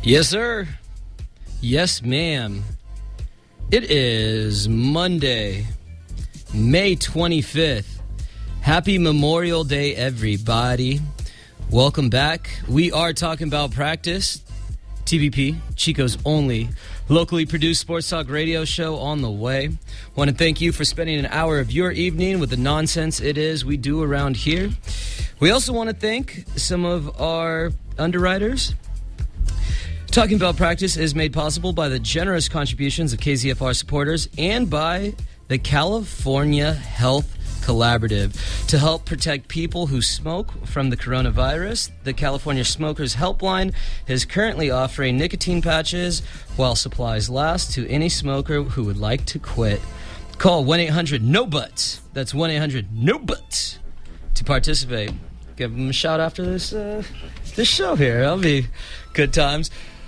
Yes, sir. Yes, ma'am. It is Monday, May 25th. Happy Memorial Day, everybody. Welcome back. We are talking about practice. TBP, Chico's only locally produced sports talk radio show on the way. Want to thank you for spending an hour of your evening with the nonsense it is we do around here. We also want to thank some of our underwriters. Talking About Practice is made possible by the generous contributions of KZFR supporters and by the California Health Collaborative. To help protect people who smoke from the coronavirus, the California Smokers Helpline is currently offering nicotine patches while supplies last to any smoker who would like to quit. Call 1-800-NO-BUTS. That's 1-800-NO-BUTS to participate. Give them a shout after this show here. That'll be good times.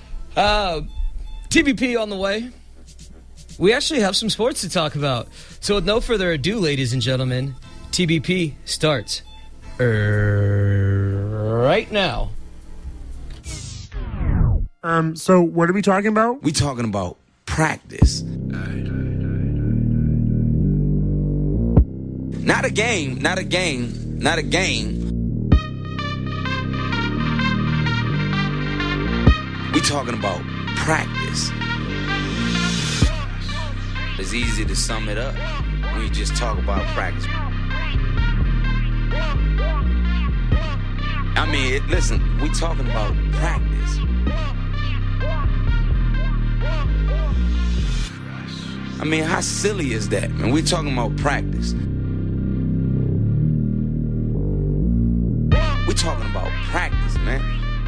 TBP on the way. We actually have some sports to talk about. So with no further ado, ladies and gentlemen, TBP starts right now. So what are we talking about? We talking about practice. Not a game. We talking about practice. It's easy to sum it up when you just talk about practice. I mean, listen, we talking about practice. I mean, how silly is that, man? We talking about practice. We talking about practice, man.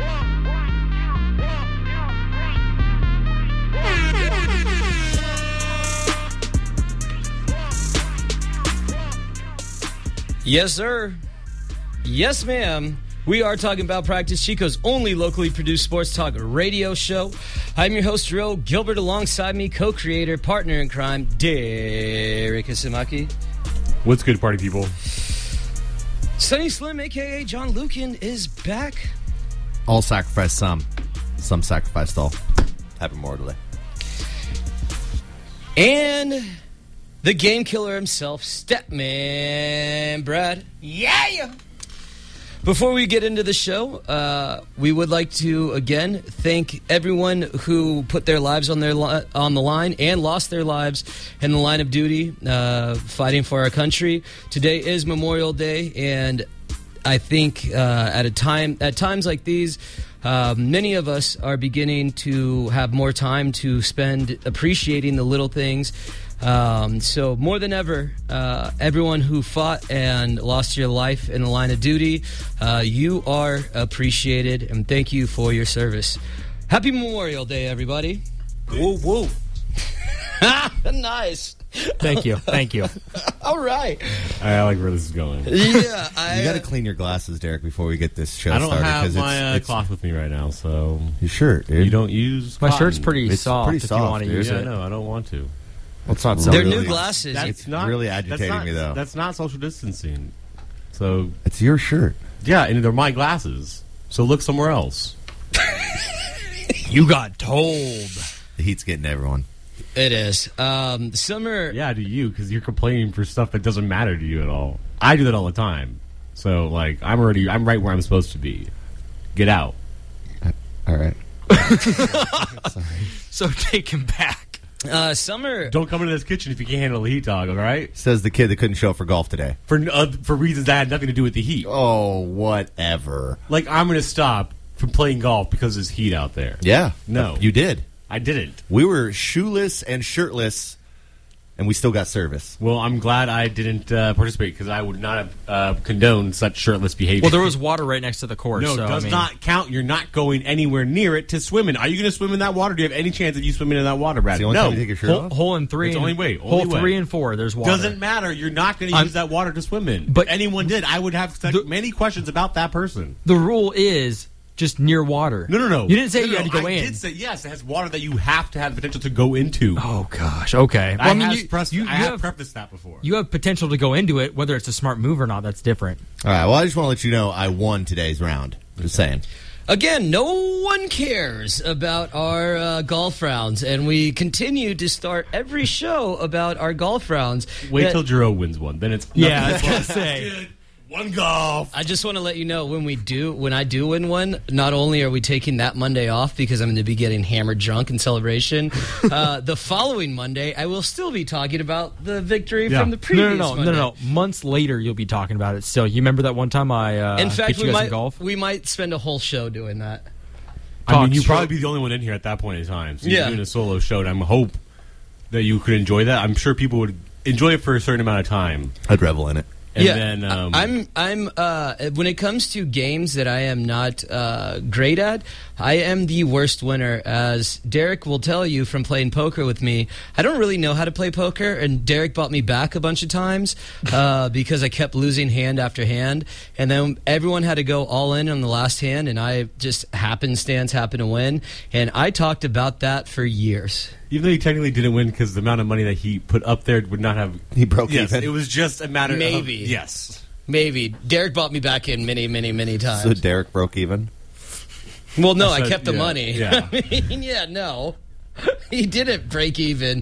Yes, sir. Yes, ma'am. We are talking about practice, Chico's only locally produced sports talk radio show. I'm your host, Ro Gilbert, alongside me, co-creator, partner in crime, Derek Isamaki. What's good, party people? Sonny Slim, a.k.a. John Lucan, is back. All sacrifice some. Some sacrificed all. Happy Memorial Day. And the game killer himself, Stepman Brad. Yeah! Before we get into the show, we would like to, again, thank everyone who put their lives on the line and lost their lives in the line of duty fighting for our country. Today is Memorial Day, and I think at times like these, many of us are beginning to have more time to spend appreciating the little things. So more than ever, everyone who fought and lost your life in the line of duty, you are appreciated, and thank you for your service. Happy Memorial Day, everybody. Woo, woo. Nice. Thank you. All right. I like where this is going. Yeah. You got to clean your glasses, Derek, before we get this show I don't started. have my cloth with me right now, so Your shirt, dude. you don't use My cotton. shirt's pretty It's soft. pretty if soft, you want to dude. use Yeah, it. no, I don't want to. It's not They're really, new glasses. That's really agitating me, though. That's not social distancing. So, It's your shirt. yeah, and they're my glasses. So look somewhere else. You got told. The heat's getting to everyone. It is. Summer. Yeah, to you, because you're complaining for stuff that doesn't matter to you at all. I do that all the time. So, like, I'm right where I'm supposed to be. Get out. All right. Sorry. So take him back. Summer. Don't come into this kitchen if you can't handle the heat, dog, all right? Says the kid that couldn't show up for golf today. For reasons that had nothing to do with the heat. Oh, whatever. Like, I'm going to stop from playing golf because there's heat out there. Yeah. No. You did. I didn't. We were shoeless and shirtless, and we still got service. Well, I'm glad I didn't participate because I would not have condoned such shirtless behavior. Well, there was water right next to the course. No, so, it does not count. You're not going anywhere near it to swim in. Are you going to swim in that water? Do you have any chance of you swimming in that water, Brad? It's the only No. time you take your shirt off? Hole in three. It's and, only way. Hole Only way. 3 and 4. There's water. Doesn't matter. You're not going to use that water to swim in. But if anyone did, I would have many questions about that person. The rule is just near water. No. You didn't say No, you had to go I in. did say yes. It has water that you have to have the potential to go into. Oh gosh. Okay. Well, I have prefaced that before. You have potential to go into it. Whether it's a smart move or not, that's different. All right. Well, I just want to let you know I won today's round. Just saying. Again, no one cares about our golf rounds, and we continue to start every show about our golf rounds. Wait till Jero wins one, then it's Yeah, I was going to say. Dude, one golf. I just want to let you know when I do win one, not only are we taking that Monday off because I'm going to be getting hammered drunk in celebration, the following Monday I will still be talking about the victory from the previous Monday. No. Months later, you'll be talking about it still. You remember that one time I In fact, beat you guys in golf? we might spend a whole show doing that. I mean, you'd Talk probably be the only one in here at that point in time. So Yeah. you're doing a solo show, and I hope that you could enjoy that. I'm sure people would enjoy it for a certain amount of time. I'd revel in it. And Yeah, then I'm when it comes to games that I am not great at, I am the worst winner. As Derek will tell you from playing poker with me, I don't really know how to play poker, and Derek bought me back a bunch of times because I kept losing hand after hand, and then everyone had to go all in on the last hand, and I just happenstance happened to win, and I talked about that for years. even though he technically didn't win because the amount of money that he put up there would not have... He broke yes, even. it was just a matter Maybe. of... Yes. Maybe. Derek bought me back in many, many, many times. So Derek broke even? Well, no, So, I kept the yeah, money. yeah. I mean, yeah, no. He didn't break even.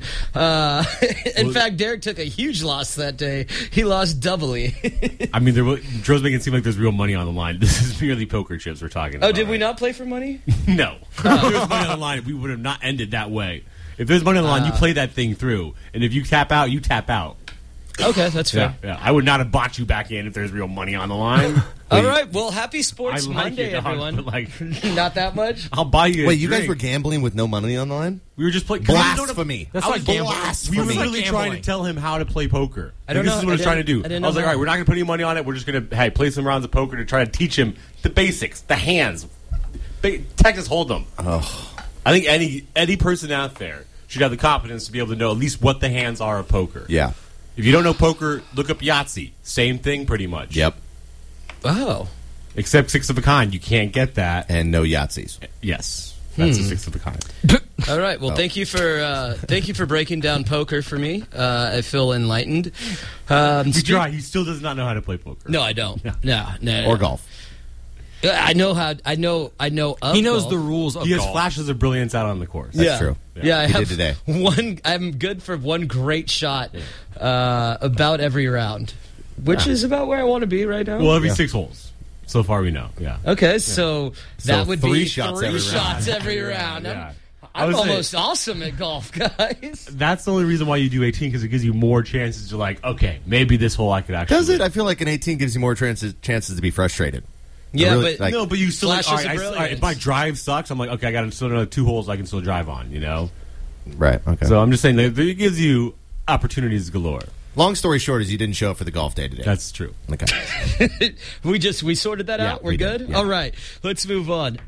In fact, Derek took a huge loss that day. He lost doubly. I mean, Joe's making it seem like there's real money on the line. This is purely poker chips we're talking about. Oh, did we right? not play for money? No. If there was money on the line, we would have not ended that way. If there's money on the line, you play that thing through. And if you tap out, you tap out. Okay, that's fair. Yeah. I would not have bought you back in if there's real money on the line. All right, well, happy Sports I like Monday, it, dog, everyone. but, like, Not that much? I'll buy you a Wait, you guys drink. were gambling with no money on the line? We were just playing... Blasphemy. That's I like was gambling. We were That's like literally trying gambling. to tell him how to play poker. I don't This know. is what I was I trying to do. didn't- I didn't I was know like, all right, how. we're not going to put any money on it. We're just going to, play some rounds of poker to try to teach him the basics, the hands. Texas Hold'em. Oh. I think any person out there should have the competence to be able to know at least what the hands are of poker. Yeah. If you don't know poker, look up Yahtzee. Same thing, pretty much. Yep. Oh. Except six of a kind. You can't get that. And no Yahtzees. Yes. That's a six of a kind. All right. Well, thank you for breaking down poker for me. I feel enlightened. He tried. He still does not know how to play poker. No, I don't. No. Or golf. I know how. I know. Of He knows golf. the rules of He has golf. flashes of brilliance out on the course. That's true. Yeah, I He have did today. one. I'm good for one great shot about every round, which is about where I want to be right now. Well, every 6 holes. So far we know. Yeah. Okay, so that So would three be shots three every shots round. every round. Yeah. I I'm would say- almost awesome at golf, guys. That's the only reason why you do 18 because it gives you more chances to like, okay, maybe this hole I could actually. Does it? win. I feel like an 18 gives you more chances to be frustrated. Yeah, really, but like- No, but you still like, Flashes all right, of all right, brilliance. if my drive sucks, I'm like, okay, I got still another 2 holes I can still drive on, you know? Right, okay. So I'm just saying that it gives you opportunities galore. Long story short is you didn't show up for the golf day today. That's true. Okay. We sorted that out. We're we good. did, yeah. All right, let's move on.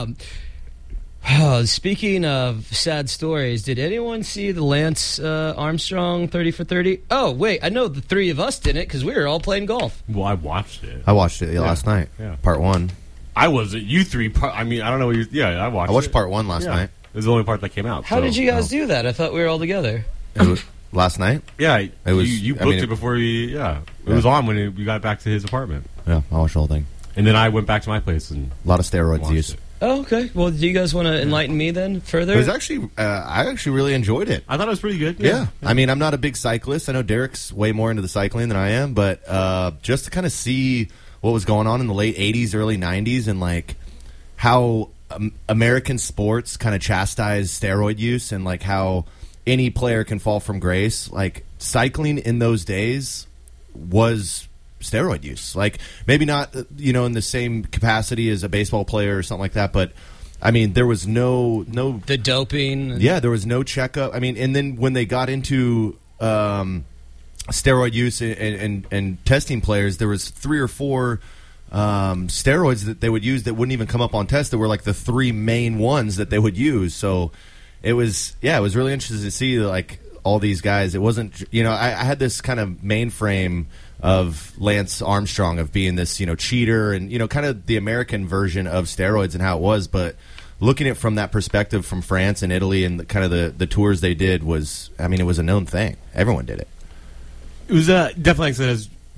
Speaking of sad stories, did anyone see the Lance Armstrong 30 for 30? Oh, wait, I know the three of us didn't because we were all playing golf. Well, I watched it. I watched it last night. Yeah. Part 1. I wasn't. You three, I mean, I don't know what you. Yeah, I watched I watched it. part 1 last Yeah. night. It was the only part that came out. How so- did you guys do that? I thought we were all together. It was last night? Yeah, It was- you I booked mean, it before we. Yeah, it was on when we got back to his apartment, Yeah, I watched the whole thing. and then I went back to my place and A lot of steroids watched used. it. Oh, okay. Well, do you guys want to enlighten me then further? It was actually, I actually really enjoyed it. I thought it was pretty good. Yeah. I mean, I'm not a big cyclist. I know Derek's way more into the cycling than I am, but just to kind of see what was going on in the late 80s, early 90s, and like how American sports kind of chastise steroid use and like how any player can fall from grace. Like cycling in those days was steroid use. Like maybe not, in the same capacity as a baseball player or something like that, but I mean, there was no the doping. yeah, there was no checkup. I mean, and then when they got into steroid use and testing players, there was 3 or 4 steroids that they would use that wouldn't even come up on test. That were like the 3 main ones that they would use. So it was really interesting to see like all these guys. It wasn't, I had this kind of mainframe of Lance Armstrong of being this, cheater and, kind of the American version of steroids and how it was. But looking at it from that perspective from France and Italy and kind of the tours they did was, I mean, it was a known thing. Everyone did it. It was definitely, like I said, as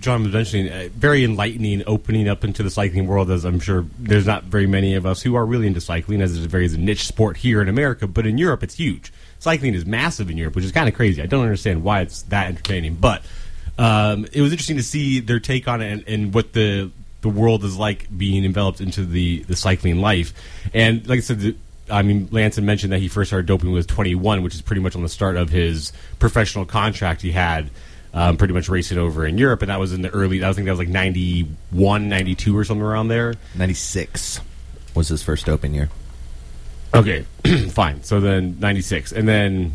John was mentioning, very enlightening, opening up into the cycling world, as I'm sure there's not very many of us who are really into cycling, as it's a very niche sport here in America, but in Europe it's huge. Cycling is massive in Europe, which is kind of crazy. I don't understand why it's that entertaining, but it was interesting to see their take on it and what the world is like being enveloped into the cycling life. And like I said, Lance had mentioned that he first started doping when he was 21, which is pretty much on the start of his professional contract he had. Pretty much racing over in Europe, and that was in the early, I think that was like 91, 92 or something around there. 96 was his first doping year. Okay, fine. So then 96. And then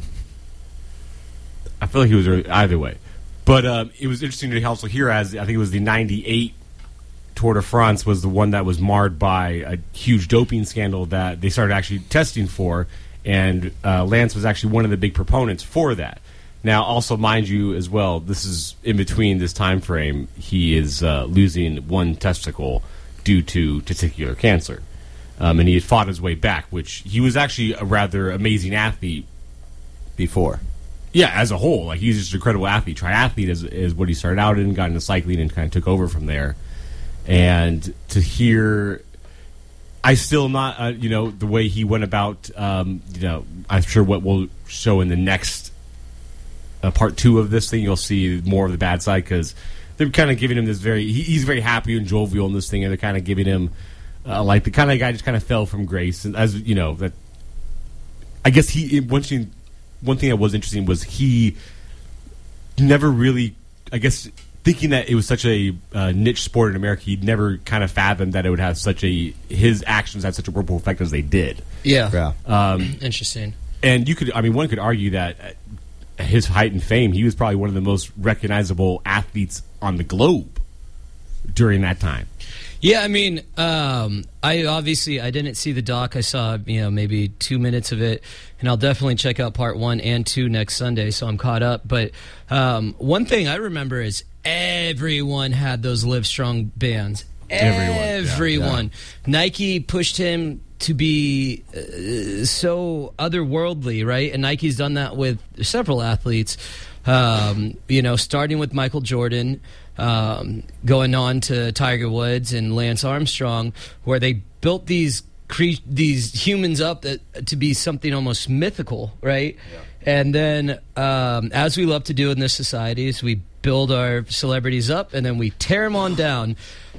I feel like he was early, either way. But it was interesting to also hear, as I think it was the 98 Tour de France was the one that was marred by a huge doping scandal that they started actually testing for, and Lance was actually one of the big proponents for that. Now, also, mind you, as well, this is in between this time frame, he is losing one testicle due to testicular cancer. And he had fought his way back, which he was actually a rather amazing athlete Before. Yeah, as a whole. Like, he's just an incredible athlete. Triathlete is what he started out in, got into cycling, and kind of took over from there. And to hear... I still not, the way he went about, I'm sure what we'll show in the next... part 2 of this thing, you'll see more of the bad side, because they're kind of giving him this he's very happy and jovial in this thing, and they're kind of giving him like the kind of guy just kind of fell from grace. And as you know, that I guess one thing that was interesting was he never really, I guess, thinking that it was such a niche sport in America, he'd never kind of fathomed that it would have his actions had such a ripple effect as they did. Yeah. Interesting. And one could argue that at his height and fame, he was probably one of the most recognizable athletes on the globe during that time. Yeah, I didn't see the doc. I saw maybe 2 minutes of it, and I'll definitely check out part 1 and 2 next Sunday, so I'm caught up. But one thing I remember is everyone had those Livestrong bands. Everyone. Yeah. Nike pushed him to be so otherworldly, right? And Nike's done that with several athletes, starting with Michael Jordan, going on to Tiger Woods and Lance Armstrong, where they built these humans up to be something almost mythical, right? Yeah. And then, as we love to do in this society, is we build our celebrities up and then we tear them on down.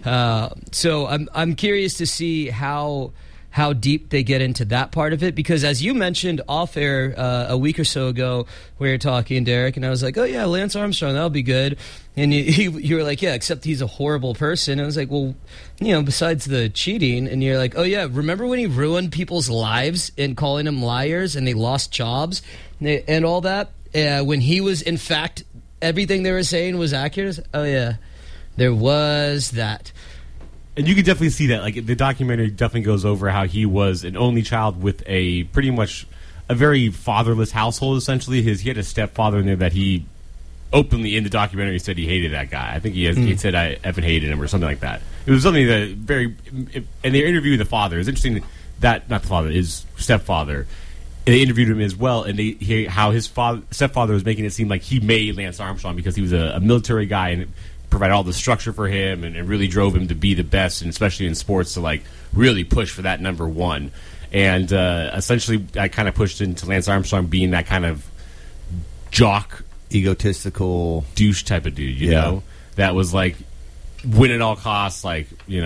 So I'm curious to see how deep they get into that part of it, because as you mentioned off air a week or so ago, we were talking, Derek, and I was like, oh yeah, Lance Armstrong, that'll be good. And you were like, yeah, except he's a horrible person. And I was like, well, besides the cheating, and you're like, oh yeah, remember when he ruined people's lives and calling them liars and they lost jobs and all that? When he was, in fact, everything they were saying was accurate? Oh yeah, there was that. And you can definitely see that. Like, the documentary definitely goes over how he was an only child with a pretty much a very fatherless household, essentially. He had a stepfather in there that he openly, in the documentary, said he hated that guy. I think he said I effing hated him or something like that. It was something that and they interviewed the father. It's interesting that, not the father, his stepfather. They interviewed him as well, and how his stepfather was making it seem like he made Lance Armstrong because he was a military guy and provided all the structure for him and really drove him to be the best, and especially in sports to like really push for that number one. And essentially, I kind of pushed into Lance Armstrong being that kind of jock, egotistical douche type of dude, you know, that was like win at all costs. Like,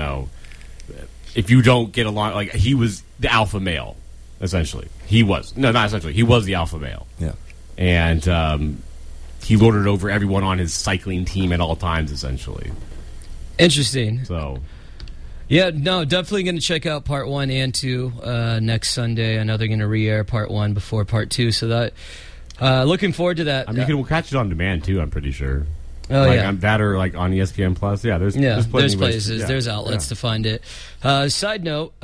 if you don't get along, like he was the alpha male. Essentially, he was not essentially. He was the alpha male. Yeah, and he lorded over everyone on his cycling team at all times, essentially. Interesting. So, yeah, no, definitely going to check out part 1 and 2 next Sunday. I know they're going to re-air part 1 before part 2, so that looking forward to that. I mean, we'll catch it on demand too. I'm pretty sure. Oh like, yeah, that or like on ESPN Plus. Yeah, there's places, there's outlets to find it. Side note.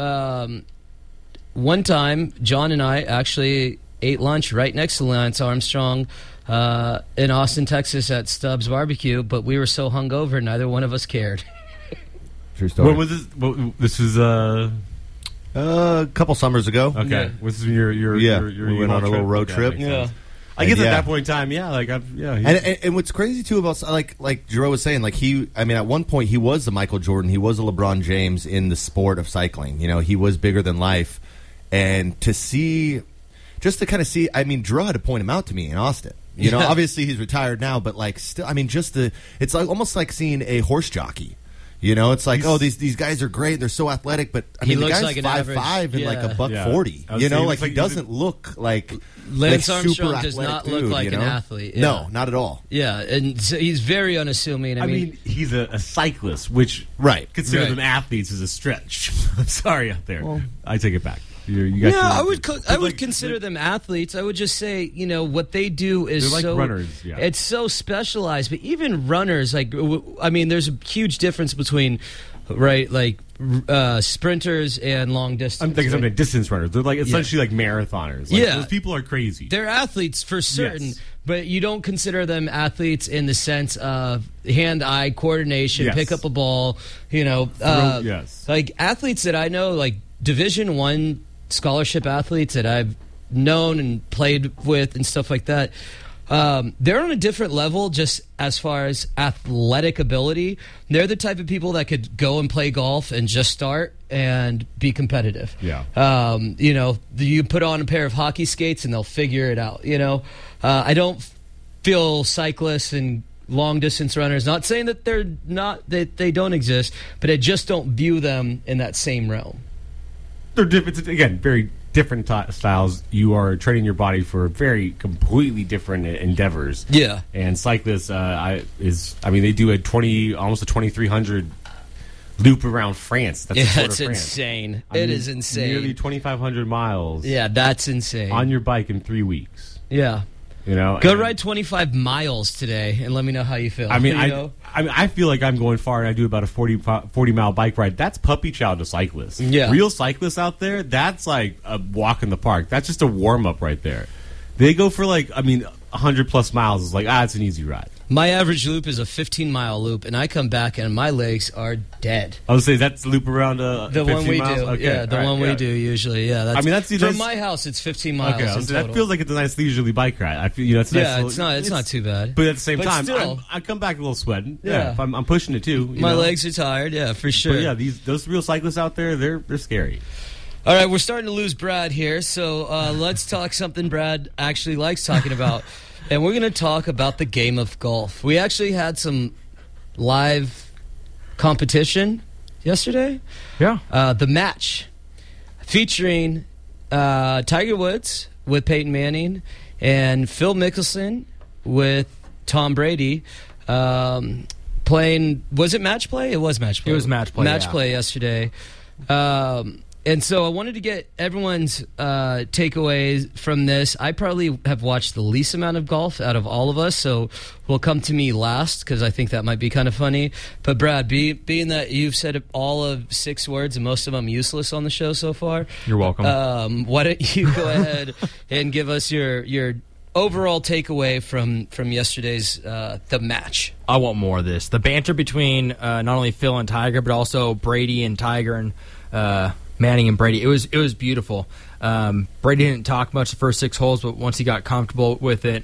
One time, John and I actually ate lunch right next to Lance Armstrong in Austin, Texas at Stubbs Barbecue, but we were so hungover, neither one of us cared. True story. What was this? This was a couple summers ago. Okay. Yeah. Was this your we went on a little road trip. Yeah. I guess And, at that point in time, And what's crazy too about like Jerome was saying, like at one point he was the Michael Jordan, he was a LeBron James in the sport of cycling. He was bigger than life, and to kind of see, Drew had to point him out to me in Austin. Obviously he's retired now, but like still, it's like almost like seeing a horse jockey. It's like, these guys are great. They're so athletic, but he the looks guy's like an 5'5" and like a $140. Like he doesn't look like Lance like Armstrong super does not athletic look dude, like an athlete. Yeah. No, not at all. Yeah, and so he's very unassuming. I mean, he's a cyclist, which consider them athletes is a stretch. I'm sorry out there. Well, I take it back. I would consider them athletes. I would just say, what they do is like so runners. Yeah. It's so specialized. But even runners, there's a huge difference between, sprinters and long distance. I'm thinking something distance runners. They're like essentially like marathoners. Those people are crazy. They're athletes for certain, but you don't consider them athletes in the sense of hand-eye coordination, pick up a ball. Like athletes that I know, like Division I scholarship athletes that I've known and played with and stuff like that. They're on a different level just as far as athletic ability. They're the type of people that could go and play golf and just start and be competitive. Yeah. You put on a pair of hockey skates and they'll figure it out. I don't feel cyclists and long distance runners, not saying that they don't exist, but I just don't view them in that same realm. They're different. Again, very different styles. You are training your body for very completely different endeavors. Yeah. And cyclists, they do almost a 2,300 loop around France. That's insane. It is insane. Nearly 2,500 miles. Yeah, that's insane. On your bike in 3 weeks. Yeah. Go ride 25 miles today and let me know how you feel. I feel like I'm going far, and I do about a 40-mile bike ride. That's puppy chow to cyclists. Yeah. Real cyclists out there, that's like a walk in the park. That's just a warm-up right there. They go for 100-plus miles. It's like, it's an easy ride. My average loop is a 15-mile loop, and I come back and my legs are dead. I would say that's the loop around the 15 one we miles? do. Okay. Yeah, the one we do usually. Yeah, that's from my house. It's 15 miles. Okay, so that feels like it's a nice leisurely bike ride. I feel it's nice. It's not too bad. But at the same time, still, I come back a little sweating. Yeah, I'm pushing it too. My legs are tired. Yeah, for sure. But yeah, those real cyclists out there, they're scary. All right, we're starting to lose Brad here, so let's talk something Brad actually likes talking about. And we're going to talk about the game of golf. We actually had some live competition yesterday. Yeah. The match featuring Tiger Woods with Peyton Manning and Phil Mickelson with Tom Brady playing. Was it match play? It was match play. It was match play. Match play yesterday. And so I wanted to get everyone's takeaways from this. I probably have watched the least amount of golf out of all of us, so will come to me last because I think that might be kind of funny. But Brad, being that you've said all of 6 words and most of them useless on the show so far, you're welcome. Why don't you go ahead and give us your overall takeaway from yesterday's the match? I want more of this. The banter between not only Phil and Tiger, but also Brady and Tiger and Manning and Brady. It was beautiful. Brady didn't talk much the first 6 holes, but once he got comfortable with it,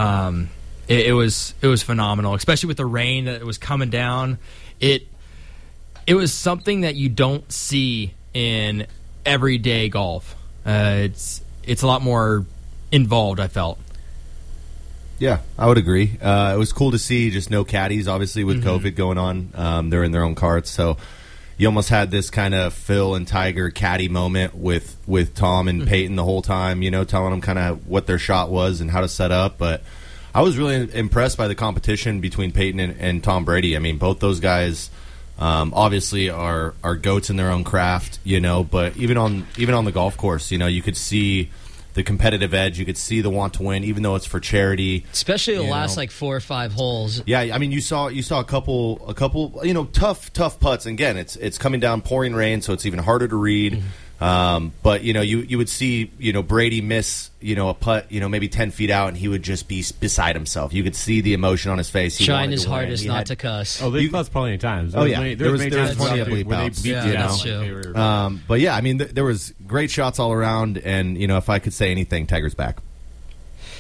it was phenomenal. Especially with the rain that was coming down. It was something that you don't see in everyday golf. It's a lot more involved, I felt. Yeah, I would agree. It was cool to see just no caddies, obviously, with COVID going on. They're in their own carts, so you almost had this kind of Phil and Tiger caddy moment with Tom and Peyton the whole time, telling them kind of what their shot was and how to set up. But I was really impressed by the competition between Peyton and Tom Brady. I mean, both those guys obviously are goats in their own craft, but even on the golf course, you could see the competitive edge. You could see the want to win, even though it's for charity. Especially the last 4 or 5 holes. Yeah, I mean, you saw a couple, tough putts. And again, it's coming down, pouring rain, so it's even harder to read. But you would see Brady miss a putt maybe 10 feet out, and he would just be beside himself. You could see the emotion on his face. Trying his hardest not to cuss. Oh, they've cussed plenty of times. Oh yeah, there was plenty of bleep bleep outs. That's true. But yeah, I mean, there was great shots all around, and if I could say anything, Tiger's back.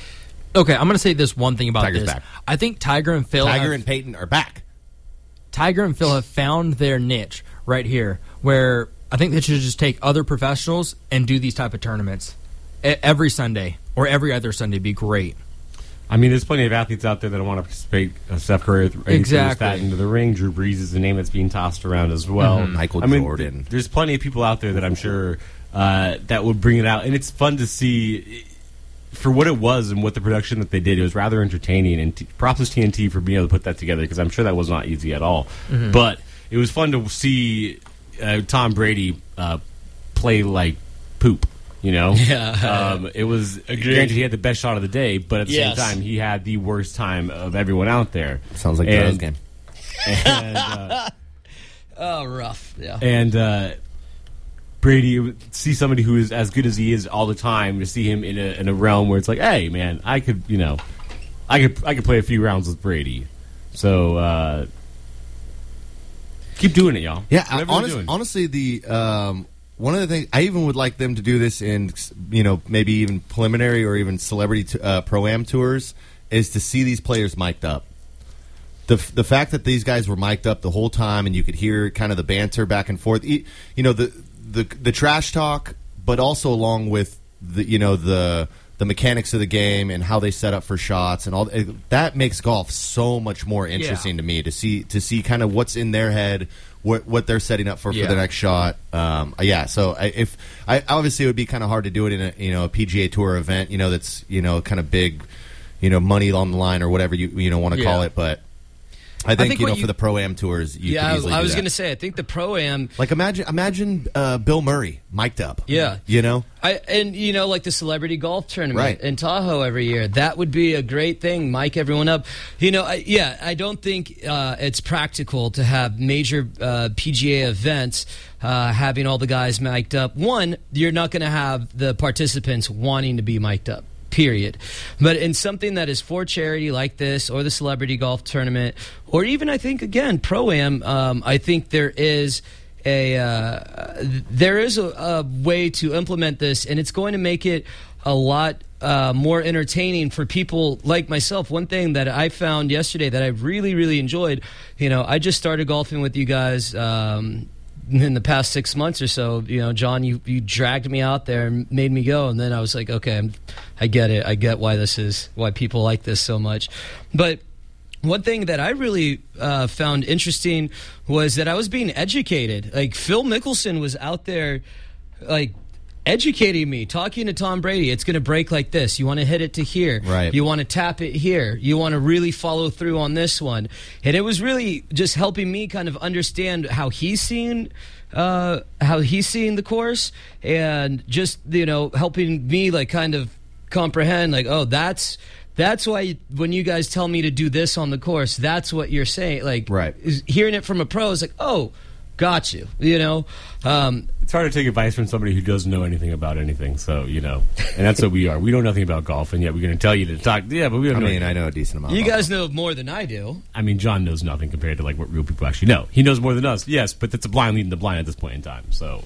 Okay, I'm going to say this one thing about Tiger's this. back. I think Tiger and Phil Tiger and Peyton are back. Tiger and Phil have found their niche right here, where I think they should just take other professionals and do these type of tournaments every Sunday or every other Sunday. Be great. I mean, there's plenty of athletes out there that want to participate. Steph Curry Exactly. that into the ring. Drew Brees is the name that's being tossed around as well. Michael I mean, Jordan. There's plenty of people out there that I'm sure that would bring it out, and it's fun to see for what it was and what the production that they did. It was rather entertaining, and props to TNT for being able to put that together, because I'm sure that was not easy at all. But it was fun to see Tom Brady play like poop. You know, it was granted he had the best shot of the day, but at the same time he had the worst time of everyone out there. Sounds like Joe's game. And, Oh, rough. Yeah. and Brady, see somebody who is as good as he is all the time, to see him in a realm where it's like, hey man, I could play a few rounds with Brady. So keep doing it, y'all. Yeah, Whatever you're doing. honestly, the one of the things I even would like them to do this in, maybe even preliminary or even celebrity pro-am tours, is to see these players mic'd up. The fact that these guys were mic'd up the whole time, and you could hear kind of the banter back and forth, the trash talk, but also along with the mechanics of the game and how they set up for shots and all that makes golf so much more interesting to me, to see kind of what's in their head, what they're setting up for the next shot. So I obviously it would be kind of hard to do it in a PGA Tour event, that's kind of big, money on the line or whatever you want to call it, but I think for the Pro-Am tours, you could easily I was do going to that. say, I think the Pro-Am... Like, imagine Bill Murray mic'd up. Yeah. Like the celebrity golf tournament in Tahoe every year. That would be a great thing, mic everyone up. I don't think it's practical to have major PGA events having all the guys mic'd up. One, you're not going to have the participants wanting to be mic'd up. Period. But in something that is for charity like this, or the celebrity golf tournament, or even I think again Pro-Am, I think there is a way to implement this, and it's going to make it a lot more entertaining for people like myself. One thing that I found yesterday that I really, really enjoyed, I just started golfing with you guys in the past 6 months or so. John, you dragged me out there and made me go, and then I was like, okay, I get it. I get why people like this so much. But one thing that I really found interesting was that I was being educated. Like, Phil Mickelson was out there, like, educating me, talking to Tom Brady. It's going to break like this. You want to hit it to here. Right. You want to tap it here. You want to really follow through on this one. And it was really just helping me kind of understand how he's seeing the course, and just, helping me like kind of comprehend, like, oh, that's why when you guys tell me to do this on the course, that's what you're saying. Like, right. Hearing it from a pro is like, oh, got you. It's hard to take advice from somebody who doesn't know anything about anything. So, and that's what we are. We know nothing about golf, and yet we're going to tell you to talk. Yeah, but we don't know. I know a decent amount. You about guys golf. know more than I do. I mean, John knows nothing compared to like what real people actually know. He knows more than us, yes, but that's a blind leading the blind at this point in time. So,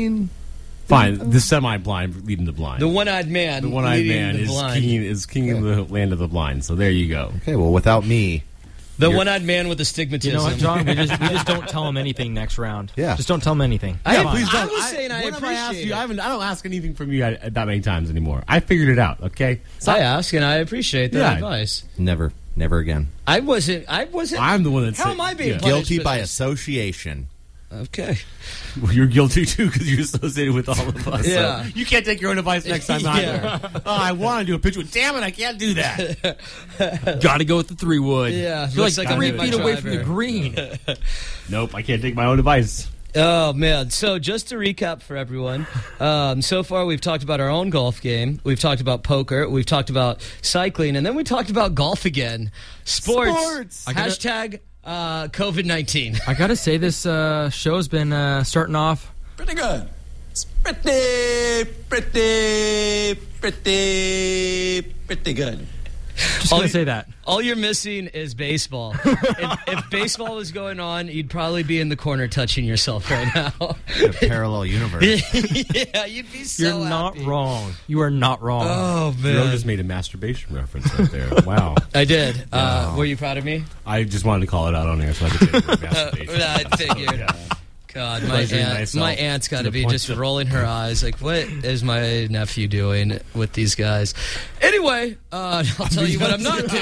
fine, the semi-blind leading the blind. The one-eyed man. The one-eyed leading man the is blind. king of the land of the blind. So there you go. Okay, well, without me, The one-eyed man with the stigmatism. You know what, John? We just don't tell him anything next round. Yeah. Just don't tell him anything. Please don't. I was saying I what have asked appreciate you? it. I don't ask anything from you that many times anymore. I figured it out. Okay. I ask, and I appreciate that advice. never again. I wasn't. I'm the one that's How am I being punished Guilty for by this? association. Okay. Well, you're guilty too because you're associated with all of us. Yeah. So you can't take your own advice next time either. Yeah. Oh, I want to do a picture. Damn it, I can't do that. Got to go with the 3-wood. Yeah, You're looks like like I 3 need my feet away from the driver. green. Nope, I can't take my own advice. Oh, man. So just to recap for everyone, so far we've talked about our own golf game. We've talked about poker. We've talked about cycling. And then we talked about golf again. Sports. Hashtag COVID-19. I got to say, this show's been starting off Pretty good. It's pretty good. just going to say that. All you're missing is baseball. if baseball was going on, you'd probably be in the corner touching yourself right now. A parallel universe. Yeah, you'd be so You're not happy. wrong. You are not wrong. Oh, Joe man. just made a masturbation reference right there. Wow. I did. Were you proud of me? I just wanted to call it out on air so I could say the word masturbation. I figured. God, Pleasuring my myself aunt's got to to the be point just of- rolling her eyes like, what is my nephew doing with these guys? Anyway, I'll tell you what I'm not doing.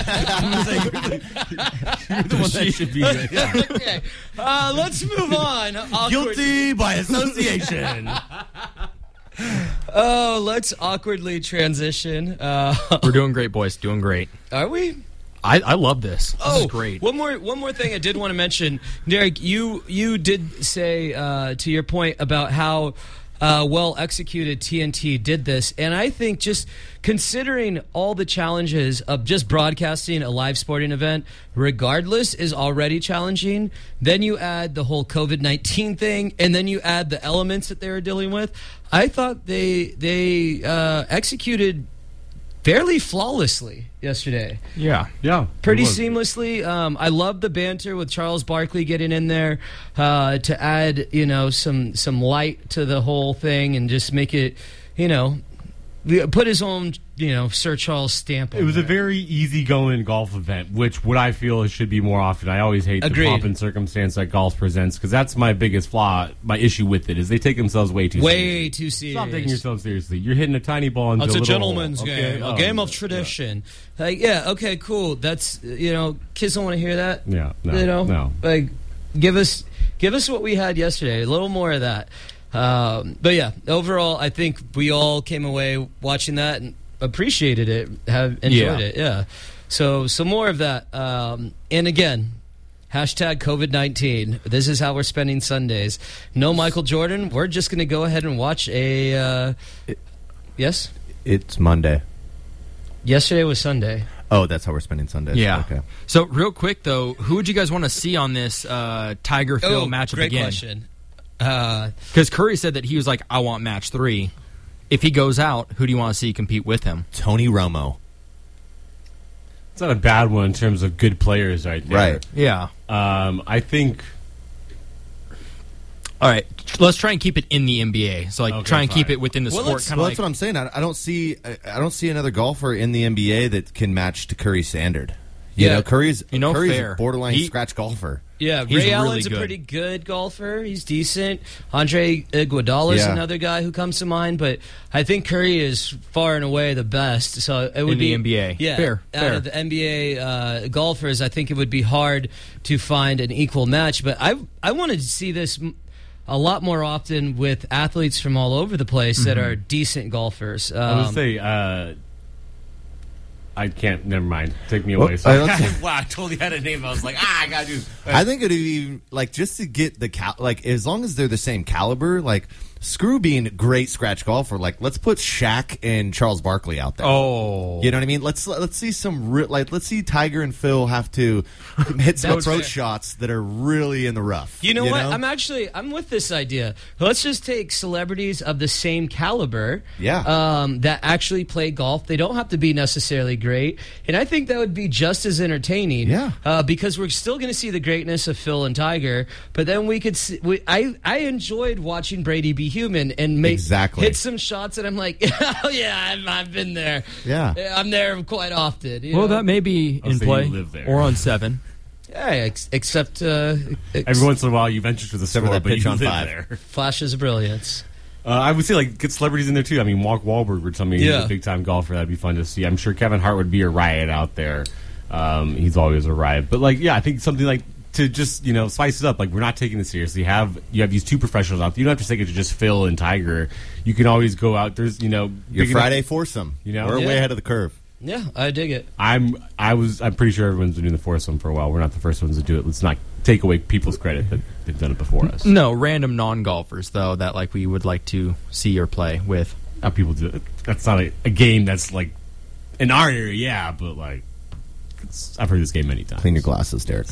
You're the one that should be. Yeah. Okay, let's move on. Awkward. Guilty by association. Oh, let's awkwardly transition. We're doing great, boys. Doing great. Are we? I love this. This is great. One more thing I did want to mention, Derek. You did say to your point about how well executed TNT did this, and I think just considering all the challenges of just broadcasting a live sporting event, regardless, is already challenging. Then you add the whole COVID-19 thing, and then you add the elements that they were dealing with. I thought they executed fairly flawlessly yesterday. Yeah. Yeah. Pretty it was. seamlessly. I love the banter with Charles Barkley getting in there to add, some light to the whole thing and just make it, put his own, Sir Charles stamp on It was a there. very easygoing golf event, which what I feel it should be more often. I always hate Agreed. the pomp and circumstance that golf presents because that's my biggest flaw. My issue with it is they take themselves way too seriously. too serious. Stop taking yourself seriously. You're hitting a tiny ball into It's a a little gentleman's hole. game, a game of tradition. Like, yeah, okay, cool. That's kids don't want to hear that. Yeah, no, no. Like, give us what we had yesterday. A little more of that. But yeah, overall, I think we all came away watching that and appreciated it, have enjoyed it. Yeah. So some more of that. And again, hashtag COVID-19. This is how we're spending Sundays. No Michael Jordan. We're just going to go ahead and watch a. Yes. It's Monday. Yesterday was Sunday. Oh, that's how we're spending Sundays. Yeah. Okay. So real quick though, who would you guys want to see on this Tiger Phil matchup great again? question. Because Curry said that he was like, I want match 3. If he goes out, who do you want to see compete with him? Tony Romo. It's not a bad one in terms of good players right there. Right. Yeah. I think All right, let's try and keep it in the NBA. So, like, Okay, try and keep fine. it within the Well, sport. let's- Kind Well, of that's what I'm saying. I don't see another golfer in the NBA that can match to Curry's standard. You Yeah. know, Curry's fair. a borderline He- scratch golfer. Yeah, He's Ray really Allen's good. a pretty good golfer. He's decent. Andre Iguodala is Yeah. another guy who comes to mind, but I think Curry is far and away the best. So it would In be the NBA. Yeah, Fair, out fair. of the NBA golfers, I think it would be hard to find an equal match. But I wanted to see this a lot more often with athletes from all over the place that are decent golfers. I would say I can't. Never mind. Take me away. Well, Wow, I totally had a name. I was like, I gotta do. I think it'd be like just to get the like as long as they're the same caliber. Like screw being a great scratch golfer. Like let's put Shaq and Charles Barkley out there. Oh. You know what I mean? Let's see some let's see Tiger and Phil have to hit some That's approach fair. shots that are really in the rough. You know what? I'm with this idea. Let's just take celebrities of the same caliber, that actually play golf. They don't have to be necessarily great, and I think that would be just as entertaining. Yeah. Because we're still going to see the greatness of Phil and Tiger, but then we could. I enjoyed watching Brady be human and hit some shots, and I'm like, oh yeah, I've been there. Yeah. I'm there quite often. you Well, know? that may be I'll in say play you live there. or on 7. Yeah, except Every once in a while, you venture to the Except for store, that but pitch you on live 5. there. flashes of brilliance. I would say like get celebrities in there too. I mean, Mark Wahlberg would tell me he's Yeah. a big time golfer. That'd be fun to see. I'm sure Kevin Hart would be a riot out there. He's always a riot. But like, yeah, I think something like to just spice it up. Like we're not taking this seriously. You have these two professionals out there. You don't have to take it to just Phil and Tiger. You can always go out. There's Your big Friday enough- foursome. You know? We're Yeah. way ahead of the curve. Yeah, I dig it. I'm pretty sure everyone's been doing the foursome for a while. We're not the first ones to do it. Let's not take away people's credit that they've done it before us. No, random non-golfers, though, that like we would like to see or play with. How people do it. That's not a game that's like in our area, yeah, but like I've heard this game many times. Clean your glasses, Derek.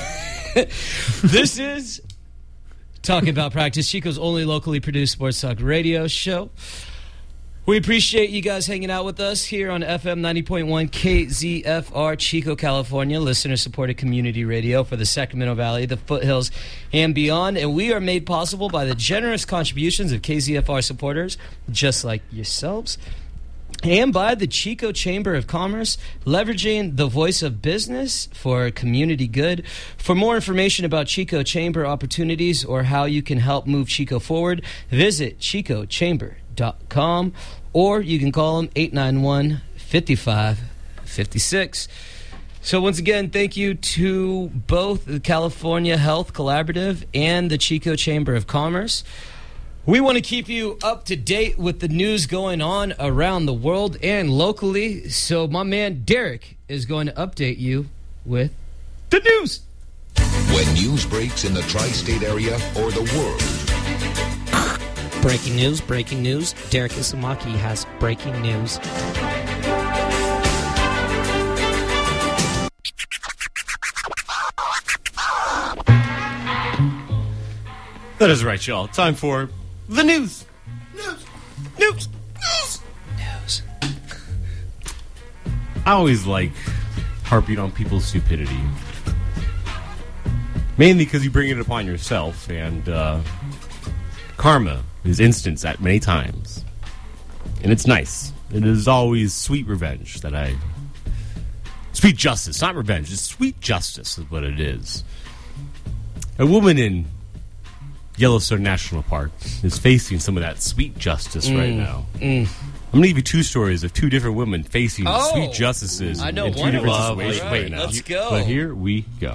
This is Talking About Practice, Chico's only locally produced sports talk radio show. We appreciate you guys hanging out with us here on FM 90.1 KZFR, Chico, California, listener-supported community radio for the Sacramento Valley, the foothills, and beyond. And we are made possible by the generous contributions of KZFR supporters, just like yourselves, and by the Chico Chamber of Commerce, leveraging the voice of business for community good. For more information about Chico Chamber opportunities or how you can help move Chico forward, visit chicochamber.com, or you can call them 891-5556. So once again, thank you to both the California Health Collaborative and the Chico Chamber of Commerce. We want to keep you up to date with the news going on around the world and locally. So my man Derek is going to update you with the news. When news breaks in the tri-state area or the world. Breaking news, breaking news. Derek Isamaki has breaking news. That is right, y'all. Time for the news. News. I always like harping on people's stupidity. Mainly because you bring it upon yourself, and karma is instant at many times. And it's nice. It is always sweet revenge that I... Sweet justice, not revenge. It's sweet justice is what it is. A woman in Yellowstone National Park is facing some of that sweet justice right now. I'm going to give you two stories of two different women facing sweet justices I know in two one different of them. situations. Right, let's go. But here we go.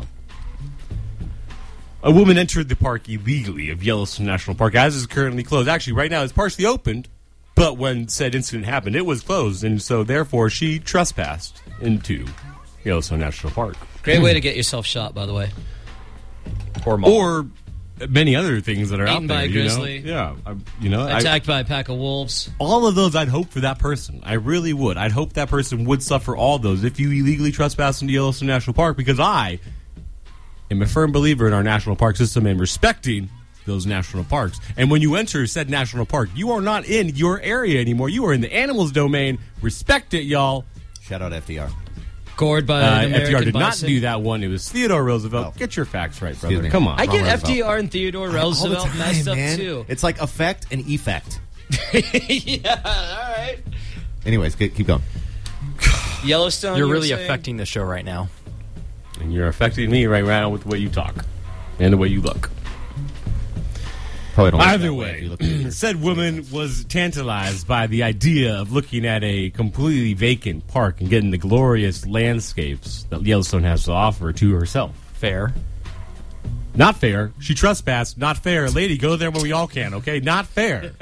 A woman entered the park illegally of Yellowstone National Park, as is currently closed. Actually, right now it's partially opened, but when said incident happened, it was closed, and so therefore she trespassed into Yellowstone National Park. Great way to get yourself shot, by the way. Or many other things that are Eaten out there. by a grizzly. Yeah, Attacked by a pack of wolves. all of those, I'd hope for that person. I really would. I'd hope that person would suffer all those if you illegally trespass into Yellowstone National Park, because I am a firm believer in our national park system and respecting those national parks. And when you enter said national park, you are not in your area anymore. You are in the animals' domain. Respect it, y'all. Shout out FDR. Gored by an American FDR did not bison. do that one. It was Theodore Roosevelt. Oh. Get your facts right, Excuse brother. me. Come on. I get Wrong Roosevelt. FDR and Theodore Roosevelt messed up, too. It's like effect and effect. Yeah, all right. Anyways, keep going. Yellowstone, You're you were really saying? affecting the show right now. And you're affecting me right now with the way you talk and the way you look. Probably don't look Either that way, if you look at your- said woman was tantalized by the idea of looking at a completely vacant park and getting the glorious landscapes that Yellowstone has to offer to herself. Fair. Not fair. She trespassed. Not fair. Lady, go there when we all can, okay? Not fair.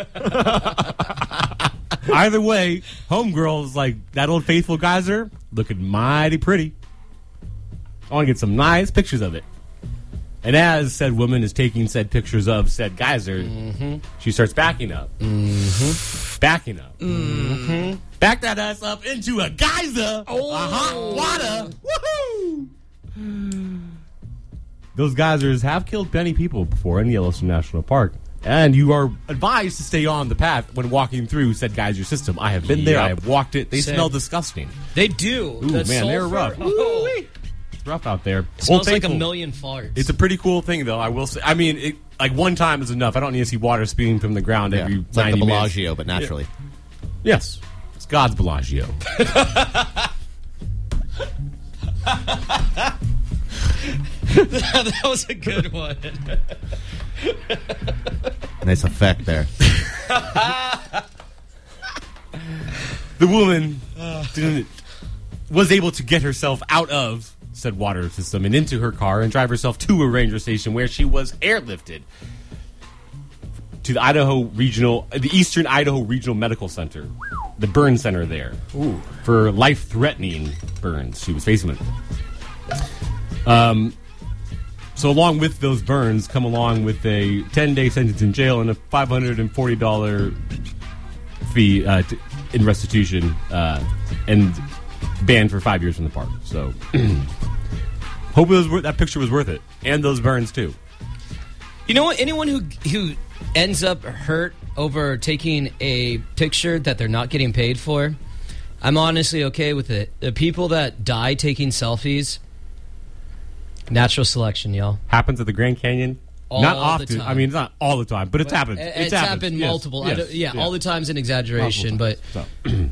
Either way, homegirl's like that old faithful geyser looking mighty pretty. I want to get some nice pictures of it. And as said woman is taking said pictures of said geyser, she starts backing up. Backing up. Back that ass up into a geyser. A hot water. Woohoo! Those geysers have killed many people before in Yellowstone National Park. And you are advised to stay on the path when walking through said geyser system. I have been there. I have walked it. They Same. smell disgusting. They do. Ooh, The man, they're sulfur, rough. Oh, It's rough out there. it smells like a Faithful. million farts. It's a pretty cool thing, though. I will say. I mean, like one time is enough. I don't need to see water spewing from the ground every It's like 90 the minutes. Bellagio, but naturally. Yes, it's God's Bellagio. That was a good one. Nice effect there. The woman was able to get herself out of said water system and into her car and drive herself to a ranger station where she was airlifted to the Eastern Idaho Regional Medical Center, the burn center there, for life-threatening burns she was facing. So along with those burns come along with a 10-day sentence in jail and a $540 fee in restitution and banned for 5 years from the park. So hope that picture was worth it. And those burns, too. You know what? Anyone who ends up hurt over taking a picture that they're not getting paid for, I'm honestly okay with it. The people that die taking selfies, natural selection, y'all. Happens at the Grand Canyon. All not the often. time. I mean, it's not all the time, but it's happened. It's happened Yes. multiple. Yes. All the time's an exaggeration, but So.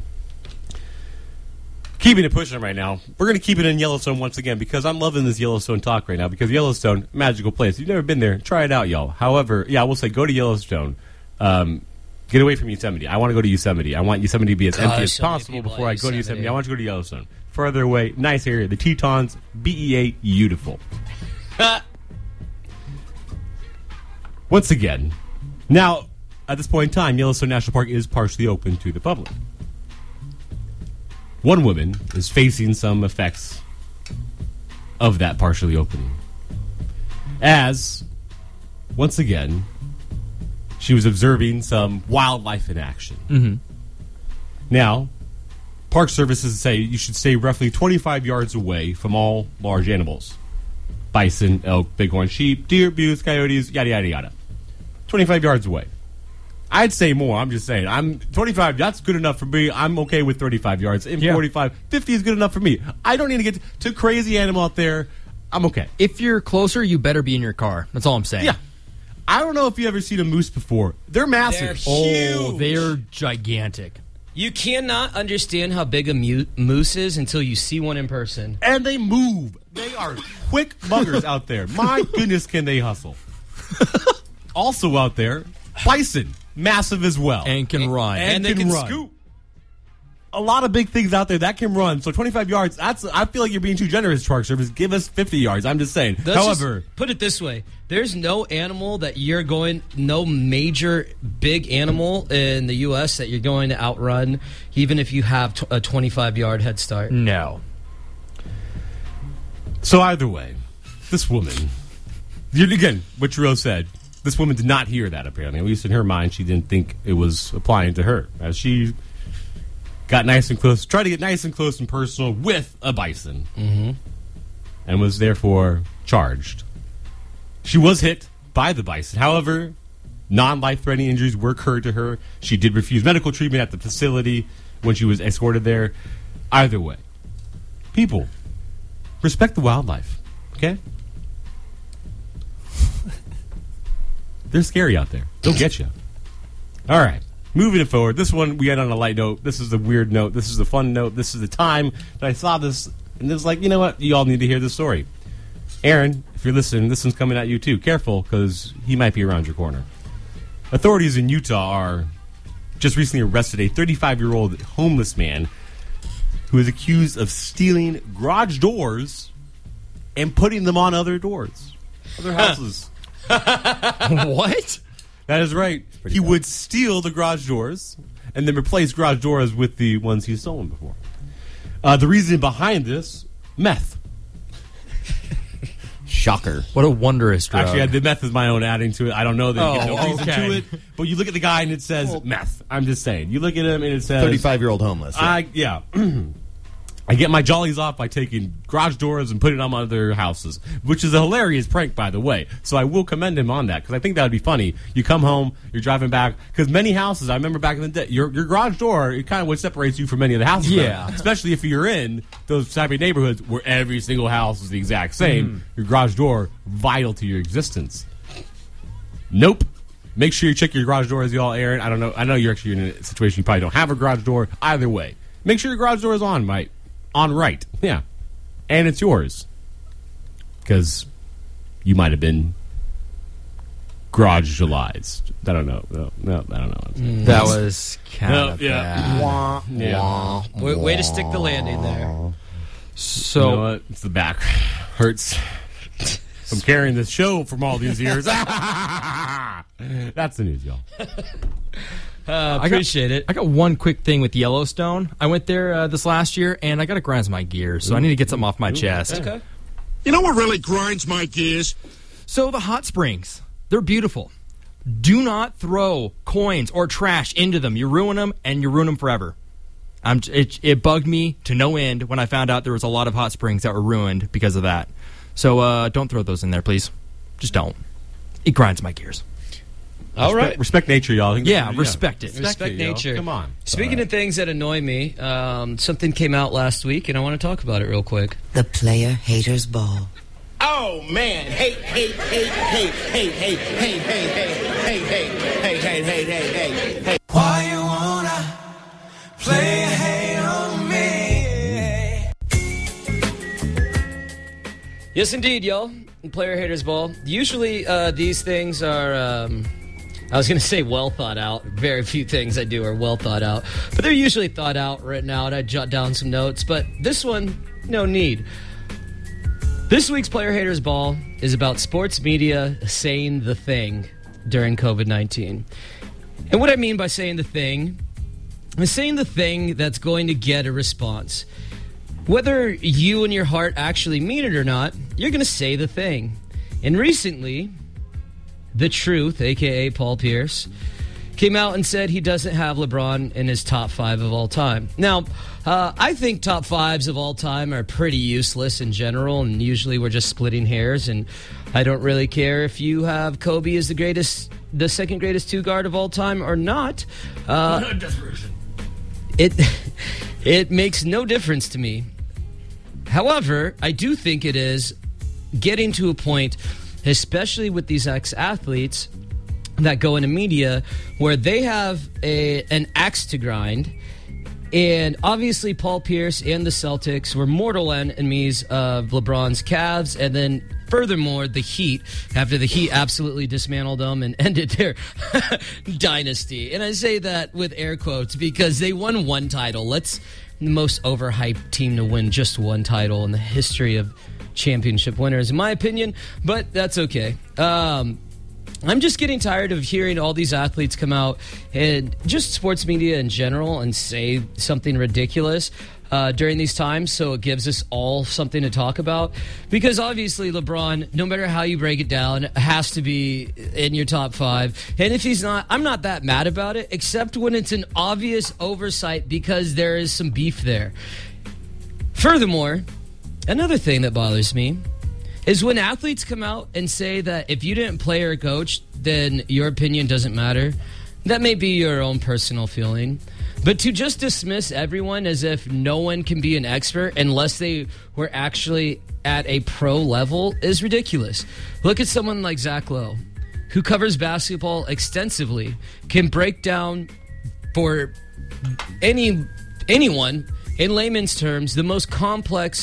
Keeping it pushing right now. We're going to keep it in Yellowstone once again because I'm loving this Yellowstone talk right now because Yellowstone, magical place. If you've never been there, try it out, y'all. However, I will say go to Yellowstone. Get away from Yosemite. I want to go to Yosemite. I want Yosemite to be as empty as so many possible people before at I go to Yosemite. Yosemite. I want to go to Yellowstone. Further away, nice area. The Tetons, BEA, beautiful. Once again, now, at this point in time, Yellowstone National Park is partially open to the public. One woman is facing some effects of that partially opening. As, once again, she was observing some wildlife in action. Mm-hmm. Now, Park services say you should stay roughly 25 yards away from all large animals. Bison, elk, bighorn sheep, deer, moose, coyotes, yada, yada, yada. 25 yards away. I'd say more. I'm just saying. I'm 25. That's good enough for me. I'm okay with 35 yards. And 45, 50 is good enough for me. I don't need to get to crazy animal out there. I'm okay. If you're closer, you better be in your car. That's all I'm saying. Yeah. I don't know if you've ever seen a moose before. They're massive. Oh, they're gigantic. you cannot understand how big a moose is until you see one in person. And they move. They are quick buggers out there. My goodness, can they hustle. Also out there, bison. Massive as well. And can run. And they can run. scoop. A lot of big things out there that can run. So 25 yards, I feel like you're being too generous, Park Service. Give us 50 yards. I'm just saying. Let's However, just put it this way. There's no animal that you're going, no major big animal in the U.S. that you're going to outrun, even if you have a 25-yard head start. No. so either way, this woman, again, what Jerome said, this woman did not hear that, apparently. At least in her mind, she didn't think it was applying to her. As she got nice and close, tried to get nice and close and personal with a bison, and was therefore charged. She was hit by the bison. However, non-life-threatening injuries were occurred to her. She did refuse medical treatment at the facility when she was escorted there. Either way, people, respect the wildlife, okay? They're scary out there. They'll get you. All right. Moving it forward. This one, we had on a light note. This is the weird note. This is the fun note. This is the time that I saw this, and it was like, you know what? You all need to hear this story. Aaron, if you're listening, this one's coming at you too. Careful, because he might be around your corner. Authorities in Utah are just recently arrested a 35-year-old homeless man who is accused of stealing garage doors and putting them on other doors. Other houses. What? That is right. He would steal the garage doors and then replace garage doors with the ones he's stolen before. The reason behind this, meth. Shocker. What a wondrous drug. Actually, the meth is my own adding to it. I don't know that you get no reason okay. to it. But you look at the guy and it says meth. I'm just saying. You look at him and it says 35-year-old homeless. Yeah. I get my jollies off by taking garage doors and putting them on other houses, which is a hilarious prank, by the way. So I will commend him on that, because I think that would be funny. You come home, you're driving back, because many houses, I remember back in the day, your garage door, it kind of what separates you from many of the houses. Yeah. around. Especially if you're in those type of neighborhoods where every single house is the exact same. Your garage door, vital to your existence. Nope. Make sure you check your garage door, as y'all, Aaron. I don't know. I know you're actually in a situation you probably don't have a garage door. Either way, make sure your garage door is on, Mike. On right, yeah. And it's yours. Because you might have been garage-ualized. I don't know. No, I don't know. That was kind of yeah. bad. Yeah. Way to stick the landing there. So, You know what? It's the back. Hurts. I'm carrying this show from all these years. That's the news, y'all. Appreciate it. I got one quick thing with Yellowstone. I went there this last year, and I got to grind my gears, so I need to get something off my chest. Okay. You know what really grinds my gears? So the hot springs, they're beautiful. Do not throw coins or trash into them. You ruin them, and you ruin them forever. It bugged me to no end when I found out there was a lot of hot springs that were ruined because of that. So don't throw those in there, please. Just don't. It grinds my gears. All right. Respect nature, y'all. Yeah, respect it. Respect yo. nature. Come on. Speaking of things that annoy me, something came out last week, and I want to talk about it real quick. The Player Haters Ball. Oh man, hey. Why you wanna play hate on me? Yes, indeed, y'all. Player Haters Ball. Usually, these things are, I was going to say well thought out. Very few things I do are well thought out. But they're usually thought out, written out. I jot down some notes. But this one, no need. This week's Player Haters Ball is about sports media saying the thing during COVID-19. And what I mean by saying the thing is saying the thing that's going to get a response. Whether you in your heart actually mean it or not, you're going to say the thing. And recently, The Truth, a.k.a. Paul Pierce, came out and said he doesn't have LeBron in his top 5 of all time. Now, I think top 5s of all time are pretty useless in general, and usually we're just splitting hairs, and I don't really care if you have Kobe as the second greatest two guard of all time or not. It makes no difference to me. However, I do think it is getting to a point, especially with these ex-athletes that go into media, where they have an axe to grind. And obviously Paul Pierce and the Celtics were mortal enemies of LeBron's Cavs, and then furthermore the Heat, after the Heat absolutely dismantled them and ended their dynasty. And I say that with air quotes because they won one title. The most overhyped team to win just one title in the history of championship winners, in my opinion, but that's okay. I'm just getting tired of hearing all these athletes come out and just sports media in general and say something ridiculous during these times, so it gives us all something to talk about. Because obviously LeBron, no matter how you break it down, has to be in your top 5. And if he's not, I'm not that mad about it, except when it's an obvious oversight because there is some beef there. Furthermore, another thing that bothers me is when athletes come out and say that if you didn't play or coach, then your opinion doesn't matter. That may be your own personal feeling. But to just dismiss everyone as if no one can be an expert unless they were actually at a pro level is ridiculous. Look at someone like Zach Lowe, who covers basketball extensively, can break down for anyone, in layman's terms, the most complex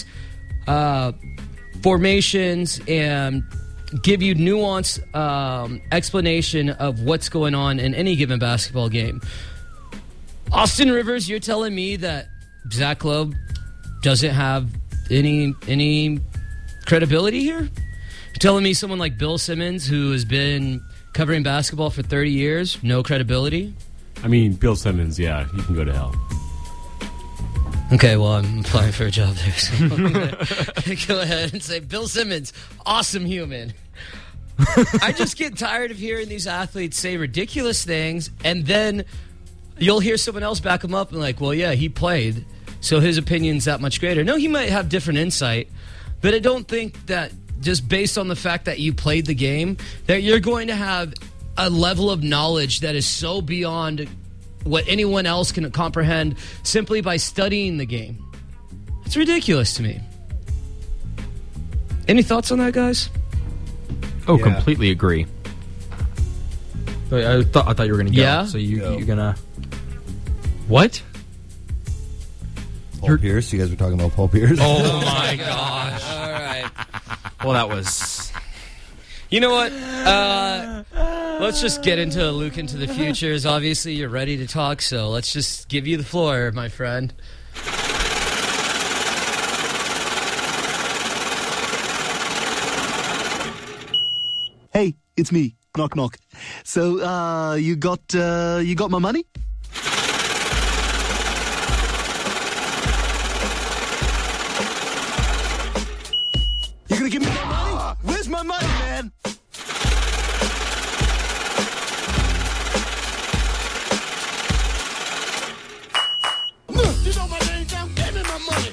formations and give you nuanced explanation of what's going on in any given basketball game. Austin Rivers, you're telling me that Zach Lowe doesn't have any credibility here? You're telling me someone like Bill Simmons, who has been covering basketball for 30 years, no credibility? I mean, Bill Simmons, yeah, you can go to hell. Okay, well, I'm applying for a job there, so I'm gonna go ahead and say Bill Simmons, awesome human. I just get tired of hearing these athletes say ridiculous things, and then you'll hear someone else back him up and like, well, yeah, he played, so his opinion's that much greater. No, he might have different insight, but I don't think that just based on the fact that you played the game, that you're going to have a level of knowledge that is so beyond what anyone else can comprehend simply by studying the game. It's ridiculous to me. Any thoughts on that, guys? Oh, yeah. Completely agree. I thought you were going to go. Yeah? So you're going to... What? Paul Pierce? You guys were talking about Paul Pierce? Oh, my gosh. All right. Well, that was... You know what? Let's just get into a look into the futures. Obviously, you're ready to talk, so let's just give you the floor, my friend. Hey, it's me. Knock, knock. So, you got my money? You gonna give me my money? Where's my money, man? You know my name down. Give me my money.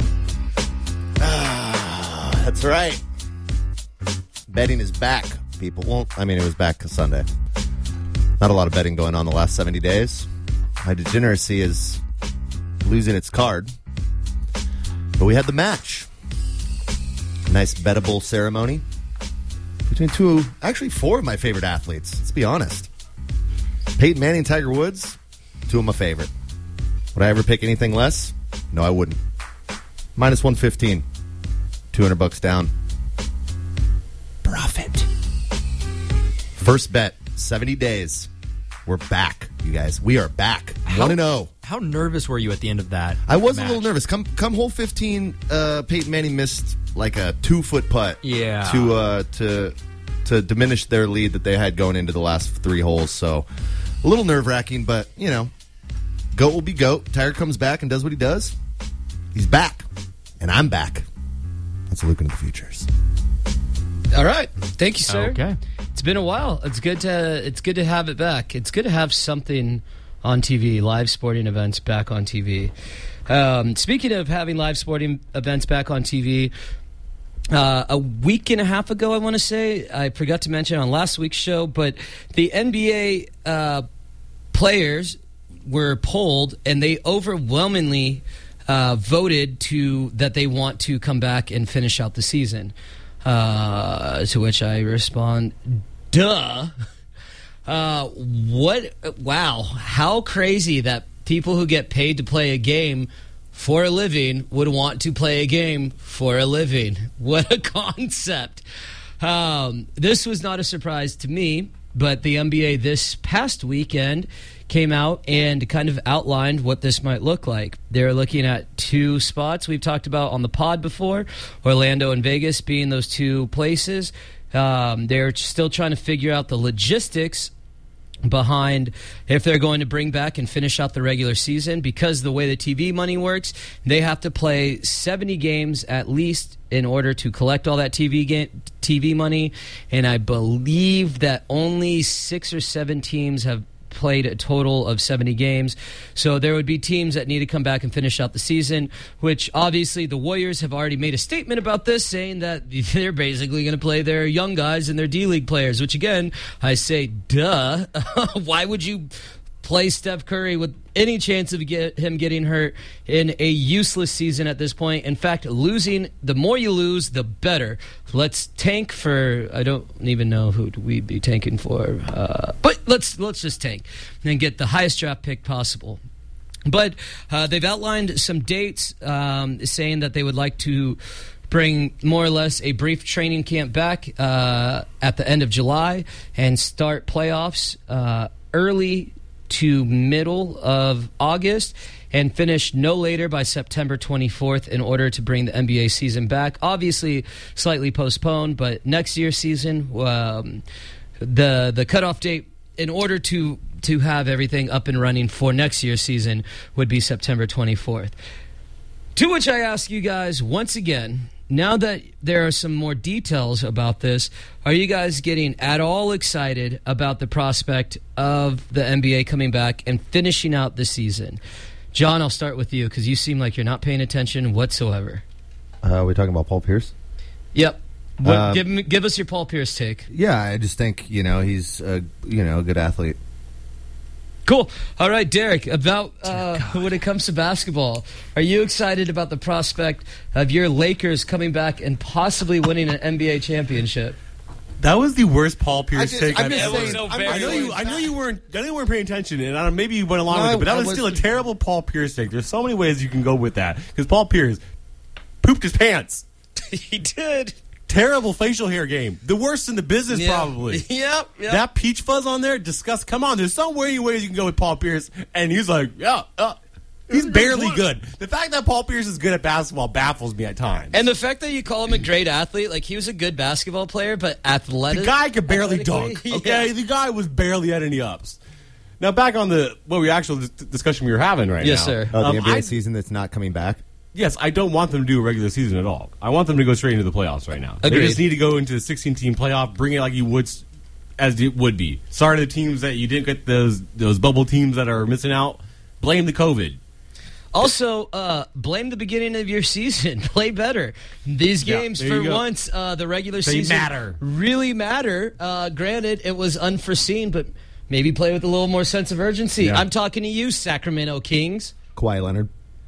That's right. Betting is back, people. Well, I mean, it was back Sunday. Not a lot of betting going on the last 70 days. My degeneracy is losing its card. But we had the match. Nice bettable ceremony between four of my favorite athletes. Let's be honest. Peyton Manning, Tiger Woods, two of my favorite. Would I ever pick anything less? No, I wouldn't. Minus 115. $200 down. Profit. First bet, 70 days. We're back, you guys. We are back. 1-0. How nervous were you at the end of that? I was match? a little nervous. Come hole 15, Peyton Manning missed like a 2-foot putt. Yeah. To diminish their lead that they had going into the last 3 holes. So a little nerve-wracking, but, GOAT will be GOAT. Tiger comes back and does what he does. He's back. And I'm back. That's a look into the futures. All right. Thank you, sir. Okay. It's been a while. It's good to have it back. It's good to have something on TV, live sporting events back on TV. Speaking of having live sporting events back on TV, a week and a half ago, I want to say, I forgot to mention on last week's show, but the NBA players were polled, and they overwhelmingly voted that they want to come back and finish out the season. To which I respond, duh. Wow, how crazy that people who get paid to play a game for a living would want to play a game for a living. What a concept. This was not a surprise to me, but the NBA this past weekend came out and kind of outlined what this might look like. They're looking at 2 spots we've talked about on the pod before, Orlando and Vegas being those 2 places. They're still trying to figure out the logistics behind if they're going to bring back and finish out the regular season, because the way the TV money works, they have to play 70 games at least in order to collect all that TV money, and I believe that only 6 or 7 teams have played a total of 70 games. So there would be teams that need to come back and finish out the season, which obviously the Warriors have already made a statement about this, saying that they're basically going to play their young guys and their D-League players, which again, I say, duh. Why would you play Steph Curry with any chance of him getting hurt in a useless season at this point? In fact, the more you lose, the better. Let's tank for, I don't even know who we'd be tanking for, but let's just tank and get the highest draft pick possible. But they've outlined some dates, saying that they would like to bring more or less a brief training camp back at the end of July and start playoffs early to middle of August and finish no later by September 24th in order to bring the NBA season back. Obviously, slightly postponed, but next year's season, the cutoff date in order to have everything up and running for next year's season would be September 24th. To which I ask you guys once again, now that there are some more details about this, are you guys getting at all excited about the prospect of the NBA coming back and finishing out the season? John, I'll start with you because you seem like you're not paying attention whatsoever. Are we talking about Paul Pierce? Yep. Give us your Paul Pierce take. Yeah, I just think, he's a good athlete. Cool. All right, Derek, about when it comes to basketball, are you excited about the prospect of your Lakers coming back and possibly winning an NBA championship? That was the worst Paul Pierce take I've ever seen. I know you weren't paying attention, and maybe you went along with it, but that was still a terrible Paul Pierce take. There's so many ways you can go with that, because Paul Pierce pooped his pants. He did. Terrible facial hair game. The worst in the business, probably. Yep. That peach fuzz on there, disgust. Come on, there's so many ways you can go with Paul Pierce, and he's like, he's barely good. The fact that Paul Pierce is good at basketball baffles me at times. And the fact that you call him a great athlete, like he was a good basketball player, but athletic. The guy could barely dunk. Okay, yeah. The guy was barely at any ups. Now back on the actual discussion we were having right now. Yes, sir. The NBA season that's not coming back. Yes, I don't want them to do a regular season at all. I want them to go straight into the playoffs right now. Agreed. They just need to go into the 16-team playoff, bring it like you would, as it would be. Sorry to the teams that you didn't get those bubble teams that are missing out. Blame the COVID. Also, blame the beginning of your season. Play better. These games, for once, the regular season matter. really matter. Granted, it was unforeseen, but maybe play with a little more sense of urgency. Yeah. I'm talking to you, Sacramento Kings. Kawhi Leonard.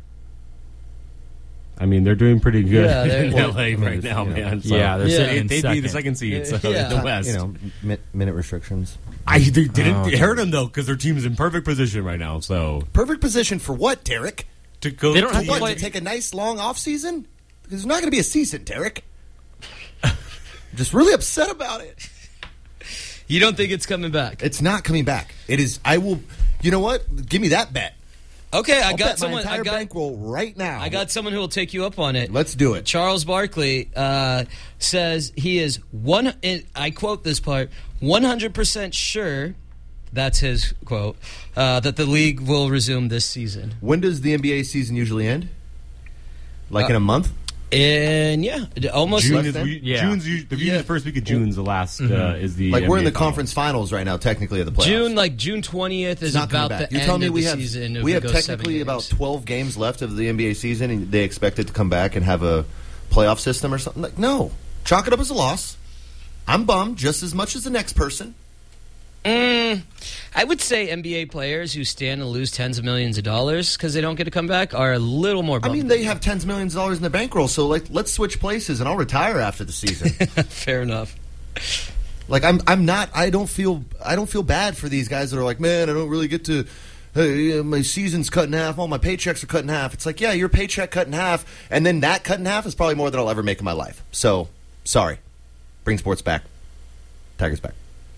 I mean, they're doing pretty good Yeah, they're- in LA right now, man. So Yeah, they're sitting in they'd be the second. second seed so Yeah. in the West. Minute restrictions. They didn't hurt them, though, because their team's in perfect position right now. So Perfect position for what, Derek? to go They don't have to to What, play- to take a nice long off season? Because there's not going to be a season, Derek. I'm just really upset about it. You don't think it's coming back? It's not coming back. It is. I will. You know what? Give me that bet. Okay, I'll bet my entire bankroll right now. I got someone who will take you up on it. Let's do it. Charles Barkley says he is I quote this part, 100% sure, that's his quote, that the league will resume this season. When does the NBA season usually end? Like in a month? And yeah, almost June less is than- the first week of June's the last is the Like we're in NBA the conference finals right now, technically of the playoffs. June 20th It's is not coming about back. the You're end telling me of we the have season. if we it have goes technically 7 about games. 12 games left of the NBA season, and they expect it to come back and have a playoff system or something. Like, no, chalk it up as a loss. I'm bummed just as much as the next person. I would say NBA players who stand to lose tens of millions of dollars because they don't get to come back are a little more I bummed. mean, they have tens of millions of dollars in the bankroll, so like, let's switch places, and I'll retire after the season. Fair enough. Like I'm not. I don't feel bad for these guys that are like, man, I don't really get to. My season's cut in half. All my paychecks are cut in half. It's like, yeah, your paycheck cut in half, and then that cut in half is probably more than I'll ever make in my life. So, sorry. Bring sports back. Tigers back.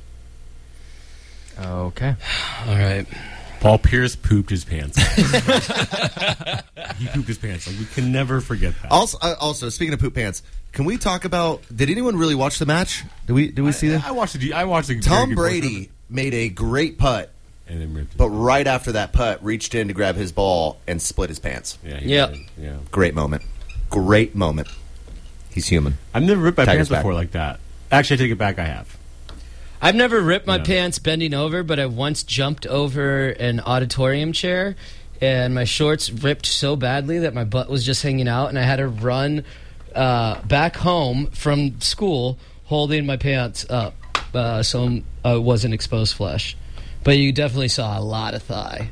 Okay. All right. Paul Pierce pooped his pants. He pooped his pants. Like, we can never forget that. Also, speaking of poop pants, can we talk about? Did anyone really watch the match? Did we see that? I watched the Tom very good portion of Brady it. made a great putt, And then ripped it. but right after that putt, reached in to grab his ball and split his pants. Yeah. he Yep. did. Yeah. Great moment. Great moment. He's human. I've never ripped my Tigers pants back. before like that. Actually, I take it back. I have. I've never ripped my No. pants bending over, but I once jumped over an auditorium chair, and my shorts ripped so badly that my butt was just hanging out, and I had to run back home from school holding my pants up so I wasn't exposed flesh. But you definitely saw a lot of thigh.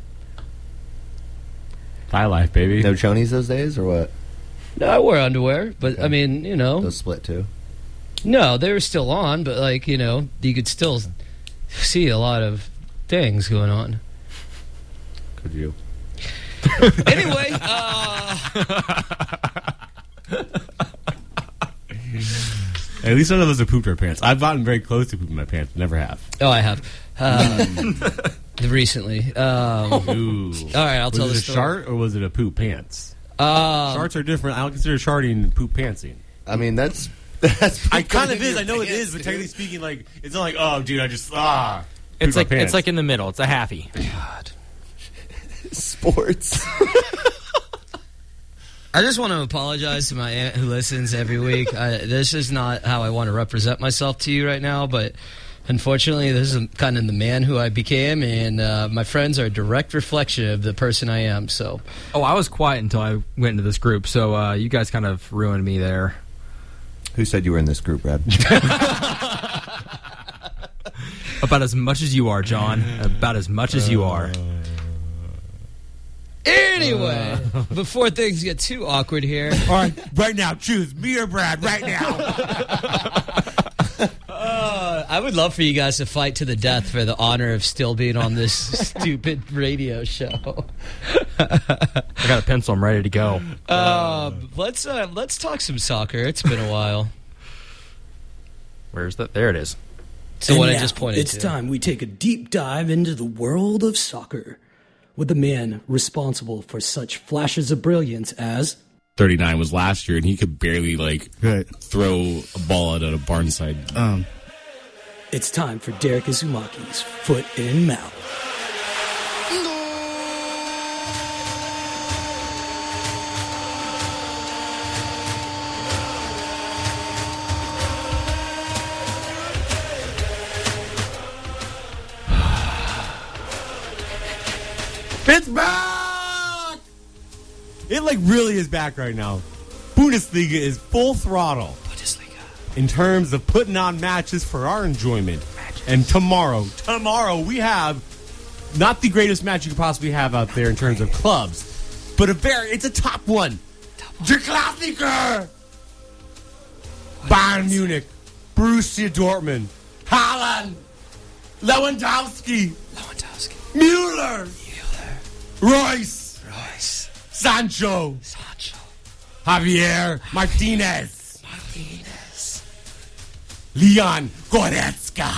Thigh life, baby. No chonies those days, or what? No, I wore underwear, but I mean, you know. Those split too. No, they were still on, but like, you know, you could still see a lot of things going on. Could you? Anyway, At least none of us have pooped our pants. I've gotten very close to pooping my pants. Never have. oh, I have. Recently. All Ooh. right, I'll tell Was the it a story. shart or was it a poop pants? Sharts are different. I don't consider sharting poop pantsing. I mean, that's. I kind of is. I know it is, but technically speaking, like it's not like, oh, dude, I just It's pooped my like pants. in the middle. It's a halfie. sports. I just want to apologize to my aunt who listens every week. This is not how I want to represent myself to you right now, but unfortunately, this is kind of the man who I became, and my friends are a direct reflection of the person I am. So, Oh, I was quiet until I went into this group, so you guys kind of ruined me there. Who said you were in this group, Brad? About as much as you are, John. About as much as you are. anyway, before things get too awkward here, All right, right now, choose me or Brad. Right now. I would love for you guys to fight to the death for the honor of still being on this stupid radio show. I got a pencil. I'm ready to go. Let's talk some soccer. It's been a while. Where's that? There it is. So And what I now, just pointed it's to. time we take a deep dive into the world of soccer with the man responsible for such flashes of brilliance as 39 was last year, and he could barely throw a ball out at a barnside. It's time for Derek Izumaki's Foot in Mouth. It's back! It really is back right now. Bundesliga is full throttle. Bundesliga. In terms of putting on matches for our enjoyment. And tomorrow we have not the greatest match you could possibly have out there in terms of clubs, but it's a top one. Der Klassiker! Bayern Munich, Borussia Dortmund, Haaland, Lewandowski, Müller, Royce, Sancho, Javier Martinez, Leon Goretzka.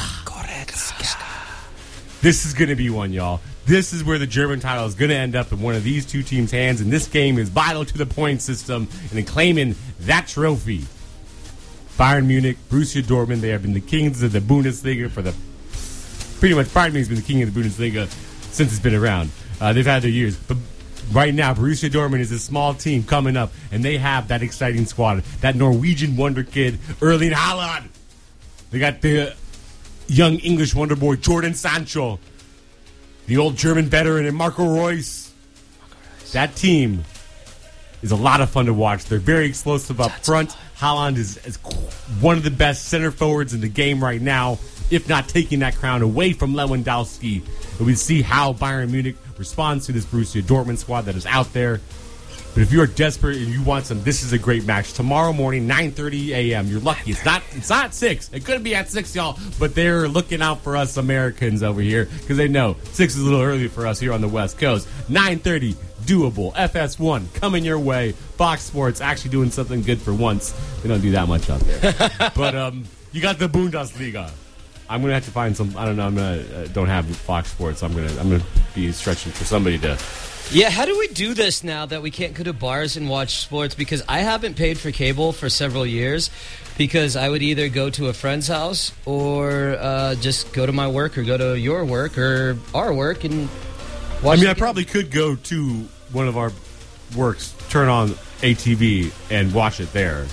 This is going to be one, y'all. This is where the German title is going to end up in one of these two teams' hands, and this game is vital to the point system and in claiming that trophy. Bayern Munich, Borussia Dortmund, they have been the kings of the Bundesliga pretty much Bayern Munich's been the king of the Bundesliga since it's been around. They've had their years. But right now, Borussia Dortmund is a small team coming up, and they have that exciting squad. That Norwegian wonder kid, Erling Haaland. They got the young English wonder boy, Jordan Sancho. The old German veteran, and Marco Reus. That team is a lot of fun to watch. They're very explosive up front. Haaland is one of the best center forwards in the game right now, if not taking that crown away from Lewandowski. And we see how Bayern Munich responds to this Borussia Dortmund squad that is out there. But if you're desperate and you want some, this is a great match. Tomorrow morning, 9:30 a.m. You're lucky. It's not 6. It could be at 6, y'all. But they're looking out for us Americans over here because they know 6 is a little early for us here on the West Coast. 9:30, doable. FS1 coming your way. Fox Sports actually doing something good for once. They don't do that much out there. But you got the Bundesliga. I'm gonna have to find some. I don't know. Don't have Fox Sports. I'm gonna be stretching for somebody to. Yeah, how do we do this now that we can't go to bars and watch sports? Because I haven't paid for cable for several years because I would either go to a friend's house or just go to my work or go to your work or our work and watch. I probably could go to one of our works, turn on ATV, and watch it there.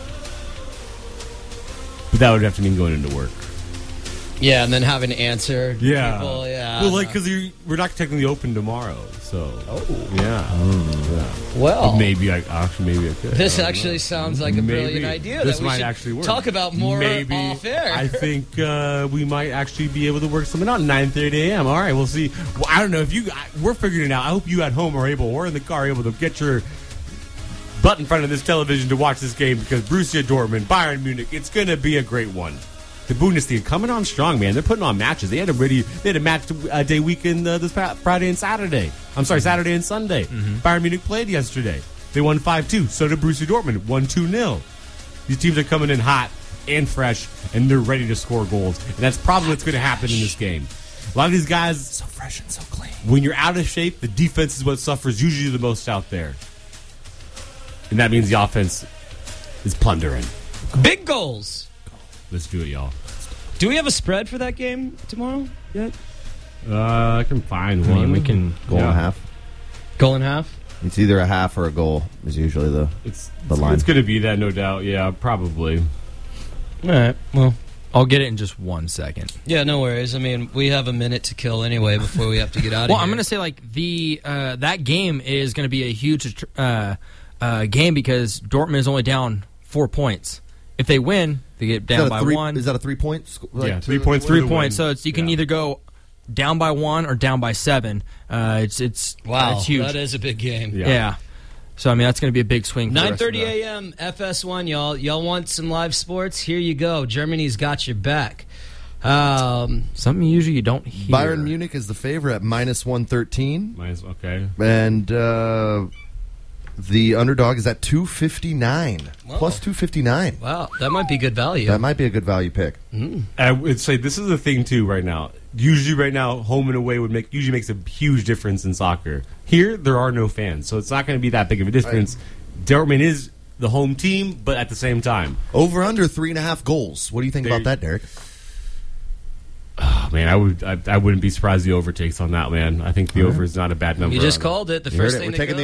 But that would have to mean going into work. Yeah, and then having to answer people. Yeah. Well, because we're not technically open tomorrow, so. Oh. Yeah. Well. Maybe I could. This actually sounds like a brilliant idea. This that we might should actually work. Talk about more off air. I think we might actually be able to work something out at 9:30 a.m. All right, we'll see. Well, I don't know if we're figuring it out. I hope you at home or in the car, able to get your butt in front of this television to watch this game because Borussia Dortmund, Bayern Munich, it's going to be a great one. The Bundesliga coming on strong, man. They're putting on matches. They had a match day weekend this Friday and Saturday. I'm sorry, Saturday and Sunday. Bayern Munich played yesterday. They won 5-2. So did Borussia Dortmund. Won 2-0. These teams are coming in hot and fresh, and they're ready to score goals. And that's probably what's going to happen in this game. A lot of these guys, so fresh and so clean. When you're out of shape, the defense is what suffers usually the most out there. And that means the offense is plundering. Big goals. Let's do it, y'all. Do we have a spread for that game tomorrow yet? I can find one. We can goal and a half. Goal and a half? It's either a half or a goal is usually the line. It's going to be that, no doubt. Yeah, probably. All right. Well, I'll get it in just 1 second. Yeah, no worries. I mean, we have a minute to kill anyway before we have to get out of here. Well, I'm going to say that game is going to be a huge game because Dortmund is only down 4 points. If they win, they get down by 1. Is that a 3 point? Yeah, 3 points. 3 points. So you can either go down by 1 or down by 7. It's wow. It's huge. That is a big game. Yeah. So I mean that's going to be a big swing. 9:30 a.m. FS1, y'all. Y'all want some live sports? Here you go. Germany's got your back. Something usually you don't hear. Bayern Munich is the favorite at -113. Okay. And the underdog is at 259. Whoa. Plus 259. Wow, that might be good value. That might be a good value pick. I would say this is the thing too right now. Usually right now, home and away usually makes a huge difference in soccer. Here, there are no fans, so it's not going to be that big of a difference. Dortmund is the home team, but at the same time. Over under 3.5 goals. What do you think about that, Derek? Oh, man, I wouldn't be surprised the over takes on that, man. I think the over is not a bad number. You just called it. The first thing that goes.